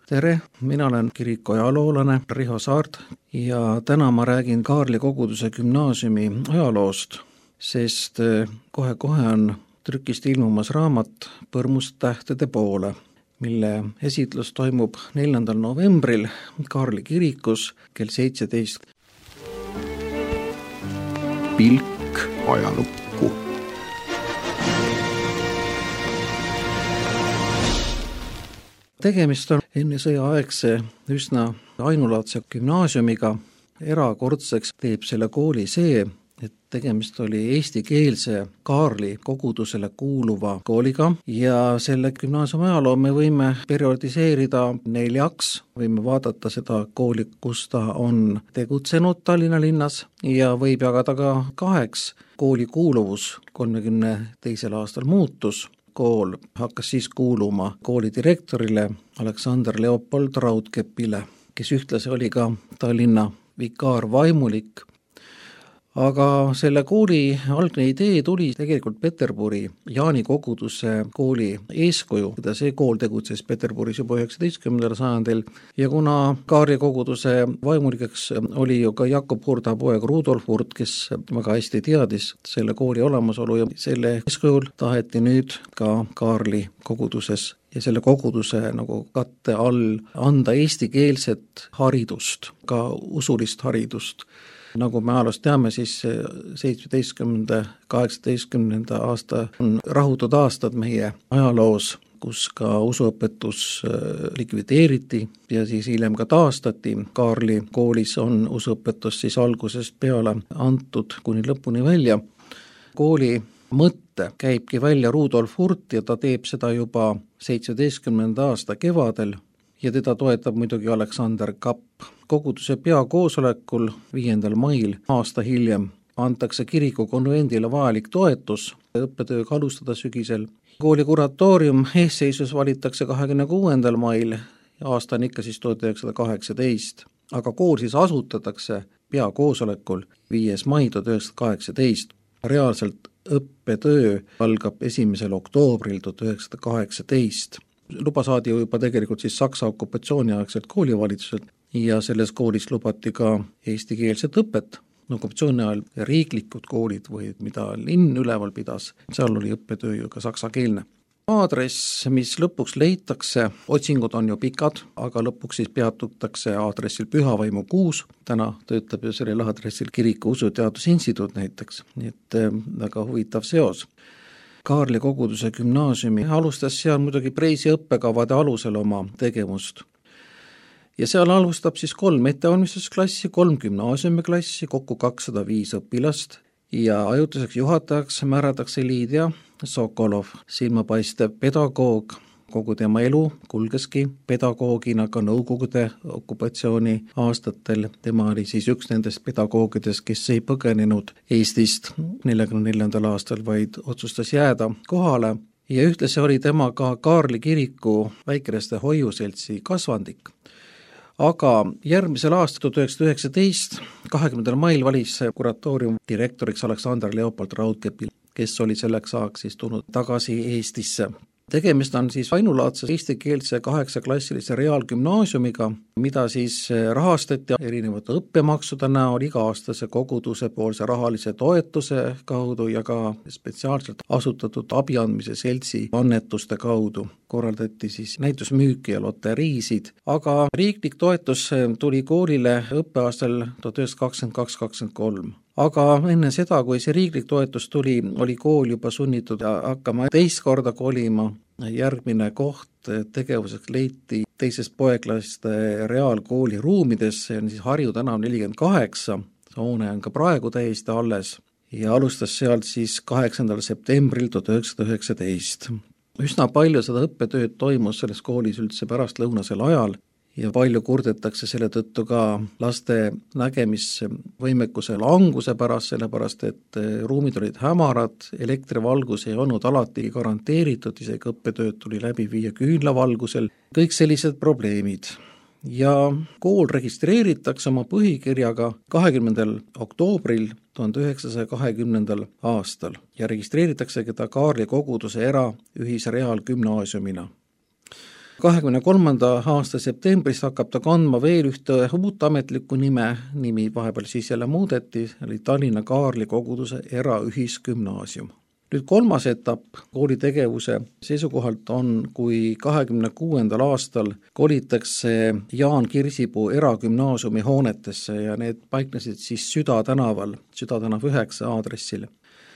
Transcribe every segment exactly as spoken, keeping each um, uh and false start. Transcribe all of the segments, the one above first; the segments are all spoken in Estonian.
tere, mina olen kiriku ajaloolane Riho Saart ja täna ma räägin Kaarli Koguduse Gümnaasiumi ajaloost, sest kohe-kohe on trükist ilmumas raamat Põrmust tähtede poole, mille esitlus toimub neljandal novembril Kaarli kirikus kell seitseteist. Pilk ajalukku. Tegemist on enne sõjaaegse üsna ainulaadse gümnaasiumiga. Erakordseks teeb selle kooli see, et tegemist oli eestikeelse Kaarli kogudusele kuuluva kooliga ja selle gümnaasiumi ajaloo me võime periodiseerida neljaks, võime vaadata seda kooli, kus ta on tegutsenud Tallinna linnas ja võib jagada ka kaheks. Kooli kuuluvus kolmekümne teisel aastal muutus. Kool hakkas siis kuuluma kooli direktorile Aleksander Leopold Raudkepile, kes ühtlasi oli ka Tallinna vikaarvaimulik. Aga selle kooli algne idee tuli tegelikult Peterburi Jaani koguduse kooli eeskuju, mida see kool tegutses Peterburis juba üheksateistkümnendal sajandil ja kuna Kaarli koguduse vaimulikeks oli ju ka Jakob Hurda poeg Rudolf Hurd, kes väga hästi teadis selle kooli olemasolu ja selle eeskujul taheti nüüd ka Kaarli koguduses ja selle koguduse nagu katte all anda eestikeelset haridust, ka usulist haridust. Nagu me ajaloos teame, siis seitsmeteistkümnenda, kaheksateistkümnenda aasta on rahutud aastad meie ajaloos, kus ka usuõpetus likvideeriti ja siis hiljem ka taastati. Kaarli koolis on usuõpetus siis algusest peale antud kuni lõpuni välja. Kooli mõtte käibki välja Rudolf Hurt ja ta teeb seda juba seitsmeteistkümnenda aasta kevadel ja teda toetab muidugi Aleksander Kapp. Koguduse peakoosolekul viiendal mail aasta hiljem antakse kiriku konvendile vajalik toetus õppetööga alustada sügisel. Kooli kuratoorium eesseisus valitakse kahekümne kuuendal mail ja aasta on ikka siis tuhat üheksasada kaheksateist, aga kool siis asutatakse peakoosolekul viies mai tuhat üheksasada kaheksateist. Reaalselt õppetöö algab esimesel oktoobril tuhat üheksasada kaheksateist. Luba saadi ju juba tegelikult siis Saksa okupatsiooniaegselt koolivalitsuselt ja selles koolis lubati ka eestikeelset õpet. Okupatsiooni ajal riiklikud koolid või mida linn üleval pidas, seal oli õppetöö ju ka saksakeelne. Aadress, mis lõpuks leitakse, otsingud on ju pikad, aga lõpuks siis peatutakse aadressil Pühavaimu kuus. Täna töötab ju sellel aadressil Kiriku Usuteadusinstituut näiteks, nii et väga huvitav seos. Kaarli Koguduse Gümnaasiumi alustas seal muidugi Preisi õppekavade alusel oma tegevust. Ja seal alustab siis kolm ettevalmistusklassi, kolm gümnaasiumiklassi, kokku kakssada viis õpilast ja ajutiseks juhatajaks määratakse Liidia Sokolov, silmapaistev pedagoog. Kogu tema elu kulgeski pedagoogina ka Nõukogude okupatsiooni aastatel. Tema oli siis üks nendest pedagoogidest, kes ei põgenenud Eestist neljakümne neljandal aastal, vaid otsustas jääda kohale. Ja ühtlasi oli tema ka Kaarli kiriku väikelaste hoiuseltsi kasvandik. Aga järgmisel aastal tuhat üheksasada üheksateist, kahekümnendal mail valis kuratoorium direktoriks Aleksander Leopold Raudkepil, kes oli selleks ajaks siis tulnud tagasi Eestisse. Tegemist on siis ainulaadse eestikeelse kaheksaklassilise reaalgümnaasiumiga, mida siis rahastati erinevate õppemaksude näol iga-aastase koguduse poolse rahalise toetuse kaudu ja ka spetsiaalselt asutatud abiandmise seltsi annetuste kaudu. Korraldati siis näitusmüüki ja loteriisid, aga riiklik toetus tuli koolile õppeaastal tuhat üheksasada kakskümmend kaks kakskümmend kolm. Aga enne seda, kui see riiklik toetus tuli, oli kool juba sunnitud hakkama teist korda kolima. Järgmine koht tegevuseks leiti teisest poeklaste reaalkooli ruumides, see on siis Harju tänav nelikümmend kaheksa, see hoone on ka praegu täiesti alles ja alustas sealt siis kaheksandal septembril tuhat üheksasada üheksateist. Üsna palju seda õppetööd toimus selles koolis üldse pärast lõunasel ajal ja palju kurdetakse selle tõttu ka laste nägemisvõimekuse languse pärast, sellepärast et ruumid olid hämarad, elektrivalgus ei olnud alati garanteeritud, isegi õppetööd tuli läbi viia küünlavalgusel, kõik sellised probleemid. Ja kool registreeritakse oma põhikirjaga kahekümnendal oktoobril tuhande üheksasaja kahekümnendal aastal ja registreeritakse ta Kaarli koguduse era ühisreaalgümnaasiumina. kahekümne kolmanda aasta septembris hakkab ta kandma veel ühte uut ametlikku nime, nimi vahepeal siis jälle muudeti, oli Tallinna Kaarli koguduse eraühisgümnaasium. Nüüd kolmas etapp kooli tegevuse seisukohalt on, kui kahekümne kuuendal aastal kolitakse Jaan Kirsipuu eragümnaasiumi hoonetesse ja need paiknesid siis Süda tänaval, Süda tänav üheksa aadressil.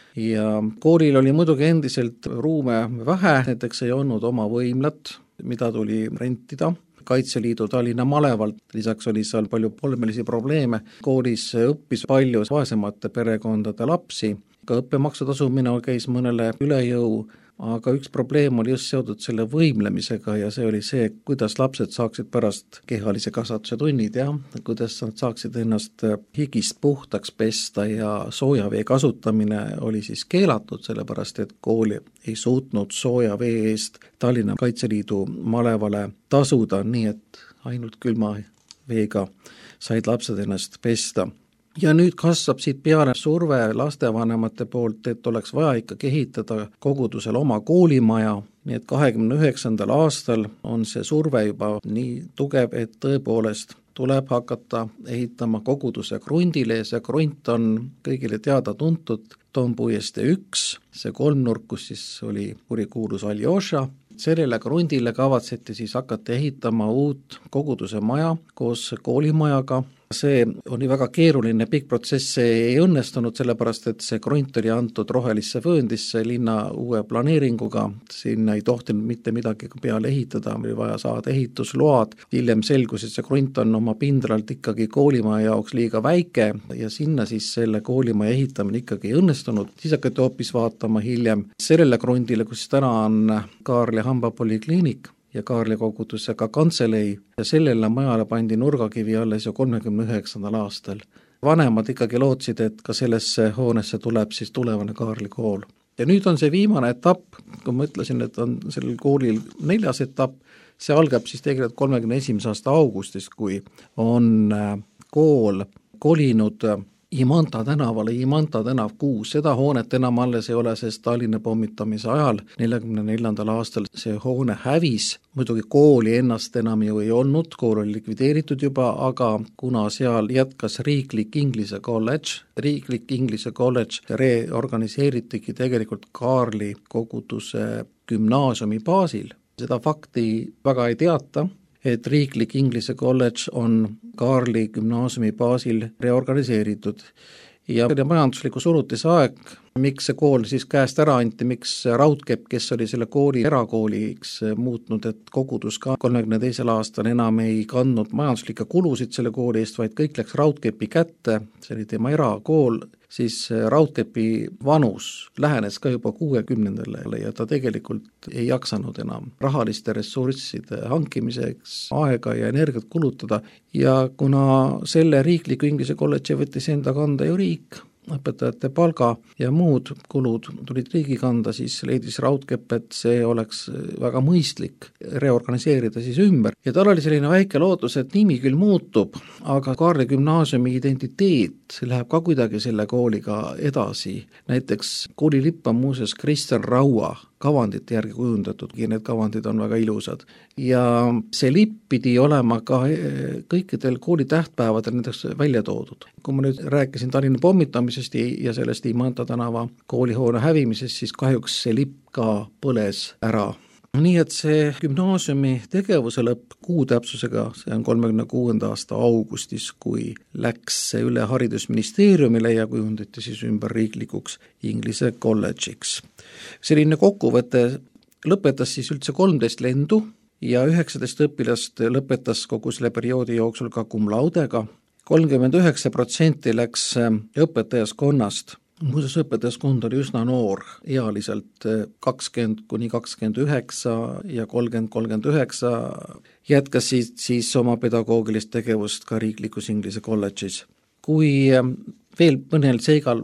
Ja koolil oli muidugi endiselt ruume vähe, näiteks ei olnud oma võimlat, mida tuli rentida. Kaitseliidu Tallinna malevalt, lisaks oli seal palju polmelisi probleeme. Koolis õppis palju vaesemate perekondade lapsi, ka õppemaksu tasumine käis mõnele üle jõu, aga üks probleem oli just seotud selle võimlemisega ja see oli see, kuidas lapsed saaksid pärast kehalise kasvatuse tunnid ja kuidas nad saaksid ennast higist puhtaks pesta ja soojavee kasutamine oli siis keelatud, sellepärast et kool ei suutnud soojavee eest Tallinna Kaitseliidu malevale tasuda, nii et ainult külma veega said lapsed ennast pesta. Ja nüüd kasvab siit peale surve lastevanemate poolt, et oleks vaja ikka ehitada kogudusel oma koolimaja, nii et kahekümne üheksandal aastal on see surve juba nii tugev, et tõepoolest tuleb hakata ehitama koguduse krundile ja see krunt on kõigile teada tuntud Tompuieste üks, see kolmnurk, kus siis oli kurikuulus Aljoša. Sellele krundile kavatseti siis hakata ehitama uut koguduse maja koos koolimajaga. See oli väga keeruline pikk protsess, see ei õnnestunud, sellepärast et see krunt oli antud rohelisse vööndisse linna uue planeeringuga, sinna ei tohtinud mitte midagi peale ehitada, oli vaja saada ehitusload, hiljem selgus, et see krunt on oma pindralt ikkagi koolimaja jaoks liiga väike ja sinna siis selle koolimaja ehitamine ikkagi ei õnnestunud, siis hakati hoopis vaatama hiljem sellele krundile, kus täna on Kaarli hambapolikliinik ja Kaarli kogudusega kantselei ja sellele majale pandi nurgakivi alles ju kolmekümne üheksandal aastal. Vanemad ikkagi lootsid, et ka sellesse hoonesse tuleb siis tulevane Kaarli kool. Ja nüüd on see viimane etapp, kui ma ütlesin, et on sellel koolil neljas etapp, see algab siis tegelikult kolmekümne esimese aasta augustis, kui on kool kolinud Imanta tänavale, Imanta tänav kuus, seda hoonet enam alles ei ole, sest Tallinna pommitamise ajal neljakümne neljandal aastal see hoone hävis, muidugi kooli ennast enam ju ei olnud, kool oli likvideeritud juba, aga kuna seal jätkas riiklik Inglise kolledž, riiklik Inglise kolledž reorganiseeritigi tegelikult Kaarli koguduse gümnaasiumi baasil. Seda fakti väga ei teata, et riiklik Inglise kolledž on Kaarli gümnaasiumi baasil reorganiseeritud ja majandusliku surutise aeg, miks see kool siis käest ära anti, miks Raudkepp, kes oli selle kooli erakooliks muutnud, et kogudus ka kolmekümne teisel aastal enam ei kandnud majanduslikke kulusid selle kooli eest, vaid kõik läks Raudkeppi kätte, see oli tema erakool, siis Raudkepi vanus lähenes ka juba kuuekümnendale ja ta tegelikult ei jaksanud enam rahaliste ressursside hankimiseks aega ja energiat kulutada ja kuna selle riikliku Inglise kolledži võttis enda kanda ju riik, õpetajate palga ja muud kulud tulid riigi kanda, siis leidis Raudkepp, et see oleks väga mõistlik reorganiseerida siis ümber. Ja tal oli selline väike lootus, et nimi küll muutub, aga Kaarli gümnaasiumi identiteet läheb ka kuidagi selle kooliga edasi. Näiteks kooli lipp on muuseas Kristjan Raua kavandite järgi kujundatudki, need kavandid on väga ilusad. Ja see lipp pidi olema ka kõikidel kooli tähtpäevadel näiteks välja toodud. Kui ma nüüd rääkisin Tallinna pommitamisest ja sellest Imanta tänava koolihoone hävimisest, siis kahjuks see lipp ka põles ära. Nii et see gümnaasiumi tegevuse lõpp kuu täpsusega, see on kolmekümne kuuenda aasta augustis, kui läks see üle haridusministeeriumile ja kujundati siis ümber riiklikuks Inglise kolledžiks. Selline kokkuvõte lõpetas siis üldse kolmteist lendu ja üheksateist õpilast lõpetas kogu selle perioodi jooksul ka cum laudega. kolmkümmend üheksa protsenti läks õpetajaskonnast. Muuseas õpetajaskond oli üsna noor, ealiselt kakskümmend kuni kakskümmend üheksa ja kolmkümmend kolmkümmend üheksa jätkas siis, siis oma pedagoogilist tegevust ka riiklikus Inglise kolledžis. Kui veel mõnel seigal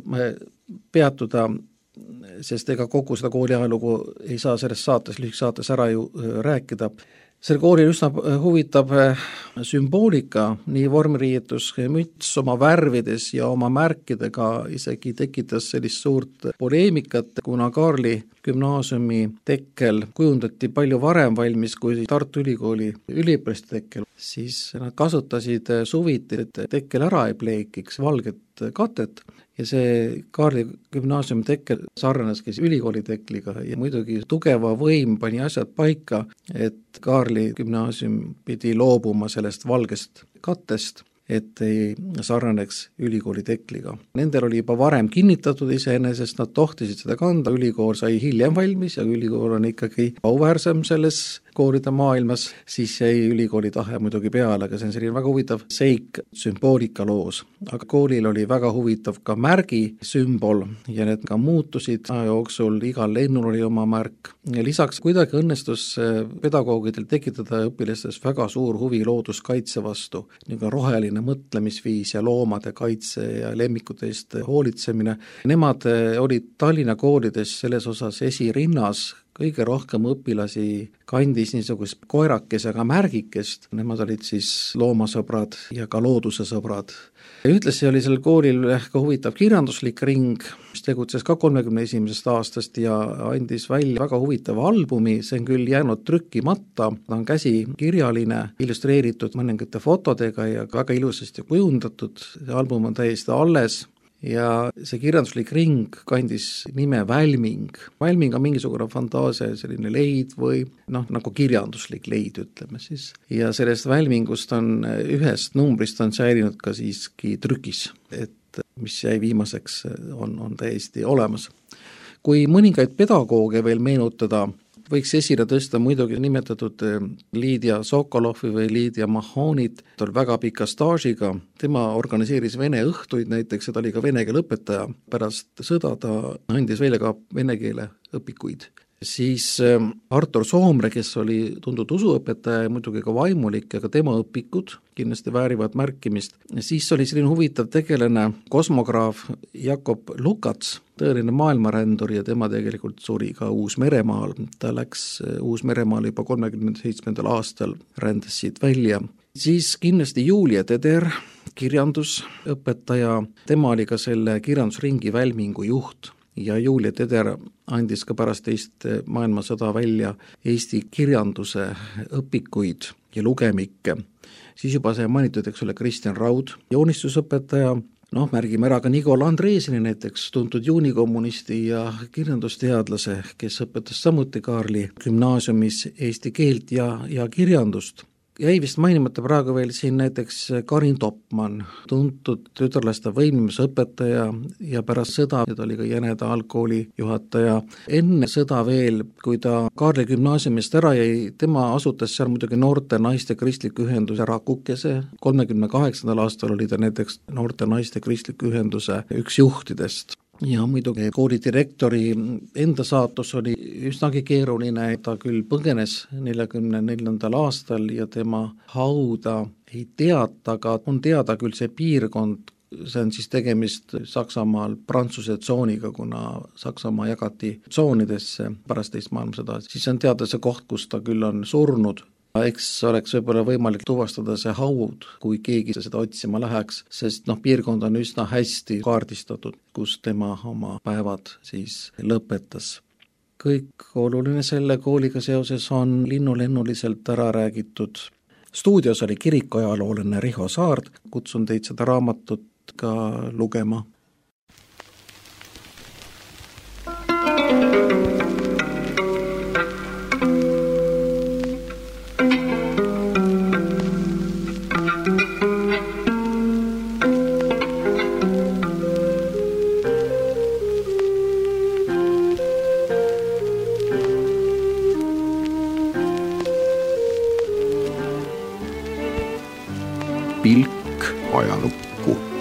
peatuda, sest ega kogu seda kooli ajalugu ei saa selles saates, lühiksaates ära ju rääkida, selle kooli üsna huvitav sümboolika, nii vormiriietus, müts oma värvides ja oma märkidega isegi tekitas sellist suurt poleemikat, kuna Kaarli gümnaasiumi tekkel kujundati palju varem valmis kui Tartu Ülikooli üliõpilaste tekkel, siis nad kasutasid suviti, et tekkel ära ei pleekiks valget katet ja see Kaarli gümnaasiumi tekkel sarnaneski ülikooli tekliga ja muidugi tugeva võim pani asjad paika, et Kaarli gümnaasium pidi loobuma sellest valgest kattest, et ei sarnaneks ülikooli tekliga. Nendel oli juba varem kinnitatud iseenesest, nad tohtisid seda kanda, ülikool sai hiljem valmis ja ülikool on ikkagi auväärsem selles koolide maailmas, siis jäi ülikooli tahe muidugi peale, aga see on selline väga huvitav seik sümboolika loos. Aga koolil oli väga huvitav ka märgi sümbol ja need ka muutusid aja jooksul, igal lennul oli oma märk. Ja lisaks kuidagi õnnestus pedagoogidel tekitada õpilastes väga suur huvi looduskaitse vastu, niisugune roheline mõtlemisviis ja loomade kaitse ja lemmikute eest hoolitsemine. Nemad olid Tallinna koolides selles osas esirinnas, kõige rohkem õpilasi kandis niisugust koerakesega märgikest, nemad olid siis loomasõbrad ja ka looduse sõbrad. Ühtlasi oli sellel koolil ka huvitav kirjanduslik ring, mis tegutses ka kolmekümne esimesest aastast ja andis välja väga huvitava albumi, see on küll jäänud trükkimata, ta on käsikirjaline, illustreeritud mõningate fotodega ja väga ilusasti kujundatud, see album on täiesti alles. Ja see kirjanduslik ring kandis nime Välming. Välming on mingisugune fantaasia, selline leid või noh, nagu kirjanduslik leid, ütleme siis. Ja sellest Välmingust on, ühest numbrist on säilinud ka siiski trükis, et mis jäi viimaseks, on, on täiesti olemas. Kui mõningaid pedagooge veel meenutada, võiks esile tõsta muidugi nimetatud Liidia Sokolovi või Liidia Mahonit, ta oli väga pika staažiga, tema organiseeris vene õhtuid näiteks ja ta oli ka vene keele õpetaja, pärast sõda ta andis välja ka vene keele õpikuid. Siis Artur Soomre, kes oli tuntud usuõpetaja ja muidugi ka vaimulik ja ka tema õpikud kindlasti väärivad märkimist. Siis oli selline huvitav tegelane, kosmograaf Jakob Lukats, tõeline maailmarändur ja tema tegelikult suri ka Uus-Meremaal. Ta läks Uus-Meremaal juba kolmekümne seitsmendal aastal, rändas siit välja. Siis kindlasti Julia Teder, kirjandusõpetaja, tema oli ka selle kirjandusringi Välmingu juht. Ja Julia Teder andis ka pärast teist maailmasõda välja Eesti kirjanduse õpikuid ja lugemikke. Siis juba see mainitud, eks ole, Kristjan Raud, joonistusõpetaja, noh, märgime ära ka Nigol Andreeseni näiteks, tuntud juunikommunisti ja kirjandusteadlase, kes õpetas samuti Kaarli gümnaasiumis eesti keelt ja, ja kirjandust. Jäi vist mainimata praegu veel siin näiteks Karin Topman, tuntud tütarlaste võimimisõpetaja ja pärast sõda ta oli ka Jäneda algkooli juhataja. Enne sõda veel, kui ta Kaarli gümnaasiumist ära jäi, tema asutas seal muidugi noorte naiste kristliku ühenduse Rakukese. kolmekümne kaheksandal aastal oli ta näiteks noorte naiste kristliku ühenduse üks juhtidest. Ja muidugi kooli direktori enda saatus oli üsnagi keeruline, ta küll põgenes neljakümne neljandal aastal ja tema hauda ei teata, aga on teada küll see piirkond, see on siis tegemist Saksamaal Prantsuse tsooniga, kuna Saksamaa jagati tsoonidesse pärast teist maailmasõda, siis on teada see koht, kus ta küll on surnud. Eks oleks võib-olla võimalik tuvastada see haud, kui keegi seda otsima läheks, sest noh, piirkond on üsna hästi kaardistatud, kus tema oma päevad siis lõpetas. Kõik oluline selle kooliga seoses on linnulennuliselt ära räägitud. Stuudios oli kirikuajaloolane Riho Saard, kutsun teid seda raamatut ka lugema. Pilk ajalukku.